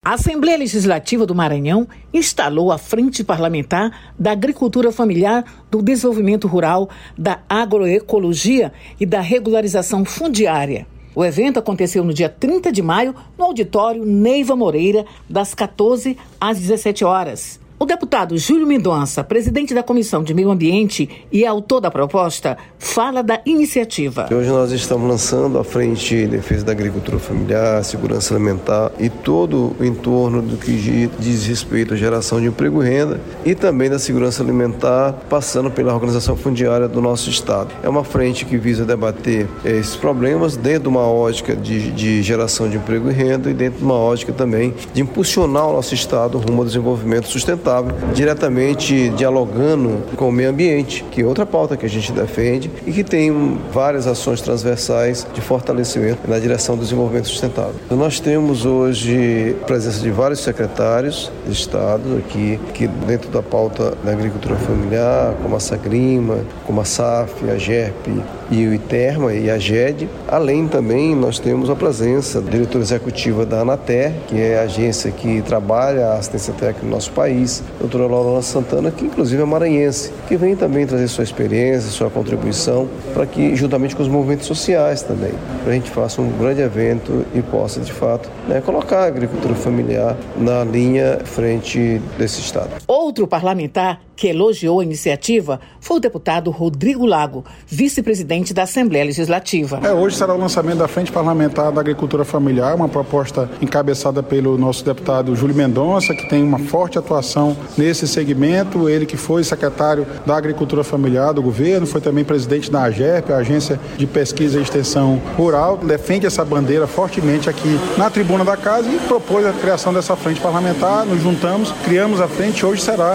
A Assembleia Legislativa do Maranhão instalou a Frente Parlamentar da Agricultura Familiar, do Desenvolvimento Rural, da Agroecologia e da Regularização Fundiária. O evento aconteceu no dia 30 de maio no auditório Neiva Moreira, das 14 às 17 horas. O deputado Júlio Mendonça, presidente da Comissão de Meio Ambiente e autor da proposta, fala da iniciativa. Hoje nós estamos lançando a Frente de Defesa da Agricultura Familiar, Segurança Alimentar e todo o entorno do que diz respeito à geração de emprego e renda e também da segurança alimentar, passando pela organização fundiária do nosso Estado. É uma frente que visa debater esses problemas dentro de uma ótica de geração de emprego e renda e dentro de uma ótica também de impulsionar o nosso Estado rumo ao desenvolvimento sustentável, diretamente dialogando com o meio ambiente, que é outra pauta que a gente defende e que tem várias ações transversais de fortalecimento na direção do desenvolvimento sustentável. Nós temos hoje a presença de vários secretários de Estado aqui, que dentro da pauta da agricultura familiar, como a Sagrima, como a SAF, a GERP e o ITERMA e a GED. Além também nós temos a presença da diretora executiva da Anater, que é a agência que trabalha a assistência técnica no nosso país, a doutora Lorena Santana, que inclusive é maranhense, que vem também trazer sua experiência, sua contribuição, para que, juntamente com os movimentos sociais também, a gente faça um grande evento e possa, de fato, colocar a agricultura familiar na linha frente desse Estado. Outro parlamentar que elogiou a iniciativa foi o deputado Rodrigo Lago, vice-presidente da Assembleia Legislativa. Hoje será o lançamento da Frente Parlamentar da Agricultura Familiar, uma proposta encabeçada pelo nosso deputado Júlio Mendonça, que tem uma forte atuação nesse segmento. Ele que foi secretário da Agricultura Familiar do governo, foi também presidente da AGERP, a Agência de Pesquisa e Extensão Rural, defende essa bandeira fortemente aqui na tribuna da casa e propôs a criação dessa frente parlamentar. Nos juntamos, criamos a frente. Hoje será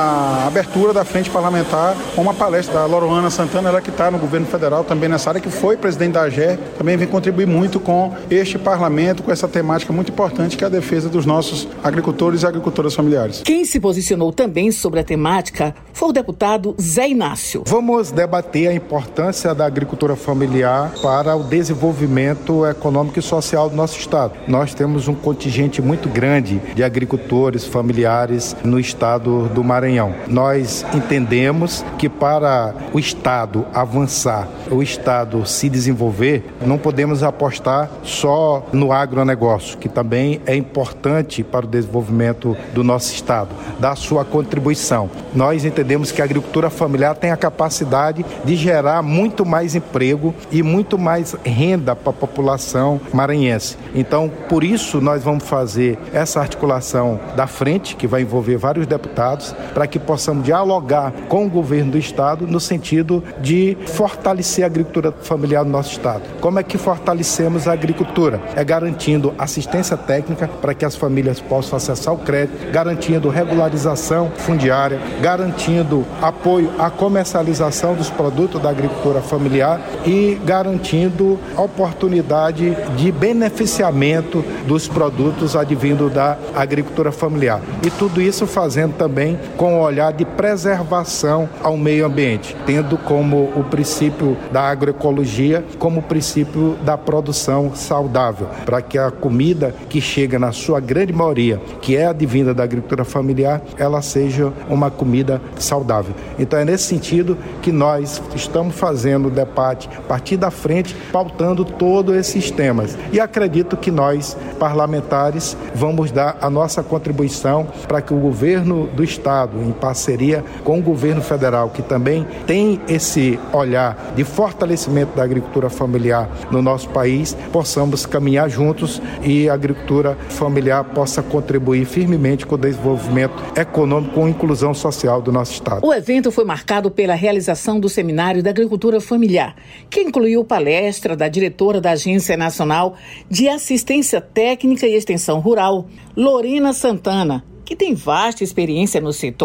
a abertura da frente parlamentar com uma palestra da Lorena Santana, ela que está no governo federal também nessa área, que foi presidente da AGERP, também vem contribuir muito com este parlamento, com essa temática muito importante que é a defesa dos nossos agricultores e agricultoras familiares. Quem se posicionou também sobre a temática foi o deputado Zé Inácio. Vamos debater a importância da agricultura familiar para o desenvolvimento econômico e social do nosso Estado. Nós temos um contingente muito grande de agricultores familiares no Estado do Maranhão. Nós entendemos que para o Estado avançar, o Estado se desenvolver, não podemos apostar só no agronegócio, que também é importante para o desenvolvimento do nosso Estado, dar sua contribuição. Nós entendemos que a agricultura familiar tem a capacidade de gerar muito mais emprego e muito mais renda para a população maranhense. Então, por isso, nós vamos fazer essa articulação da frente, que vai envolver vários deputados, para que possamos dialogar com o governo do Estado no sentido de fortalecer a agricultura familiar do nosso Estado. Como é que fortalecemos a agricultura? É garantindo assistência técnica para que as famílias possam acessar o crédito, garantindo regularização fundiária, garantindo apoio à comercialização dos produtos da agricultura familiar e garantindo oportunidade de beneficiamento dos produtos advindos da agricultura familiar. E tudo isso fazendo também com o olhar de preservação ao meio ambiente, tendo como o princípio da agroecologia como o princípio da produção saudável, para que a comida que chega na sua grande maioria, que é advinda da agricultura familiar, ela seja uma comida saudável. Então é nesse sentido que nós estamos fazendo o debate a partir da frente, pautando todos esses temas. E acredito que nós, parlamentares, vamos dar a nossa contribuição para que o governo do Estado, em parceria com o governo federal, que também tem esse olhar de fortalecimento da agricultura familiar no nosso país, possamos caminhar juntos e a agricultura familiar possa contribuir firmemente com o desenvolvimento econômico com inclusão social do nosso Estado. O evento foi marcado pela realização do Seminário da Agricultura Familiar, que incluiu palestra da diretora da Agência Nacional de Assistência Técnica e Extensão Rural, Lorena Santana, que tem vasta experiência no setor.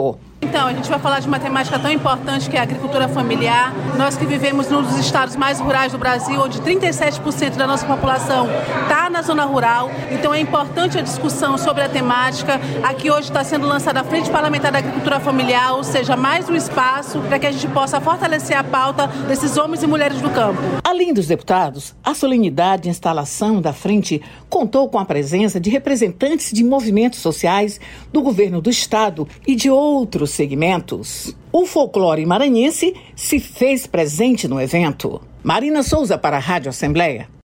Então, a gente vai falar de uma temática tão importante que é a agricultura familiar. Nós que vivemos num dos estados mais rurais do Brasil, onde 37% da nossa população está na zona rural. Então, é importante a discussão sobre a temática. Aqui hoje está sendo lançada a Frente Parlamentar da Agricultura Familiar, ou seja, mais um espaço para que a gente possa fortalecer a pauta desses homens e mulheres do campo. Além dos deputados, a solenidade de instalação da frente contou com a presença de representantes de movimentos sociais, do governo do estado e de outros segmentos. O folclore maranhense se fez presente no evento. Marina Souza para a Rádio Assembleia.